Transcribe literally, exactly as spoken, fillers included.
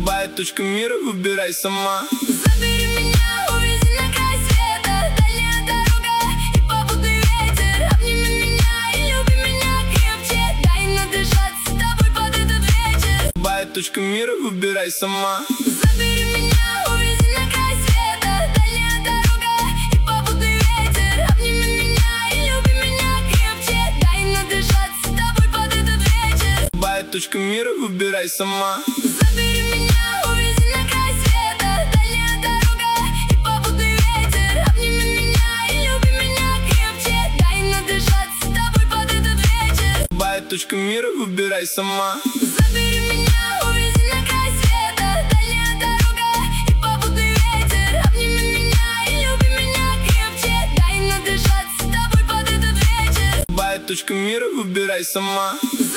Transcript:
Батюшка мира, выбирай сама. Забери меня, увези на край света, дальняя дорога и попутный ветер. Обними меня и люби меня крепче, дай надышаться с тобой под этот вечер. Батюшка мира, выбирай сама. Забери меня, увези на край света, дальняя дорога и попутный ветер. Обними меня и люби меня крепче, дай надышаться с тобой под этот вечер. Батюшка мира, выбирай сама. Забери меня, увези на край света, дальняя дорога и попутный ветер. Обними меня и люби меня крепче, дай надышаться с тобой под этот вечер. Батюшка мира, выбирай сама. Забери меня, увези на край света, дальняя дорога и попутный ветер. Обними меня и люби меня крепче, дай надышаться с тобой под этот вечер. Батюшка мира, выбирай сама.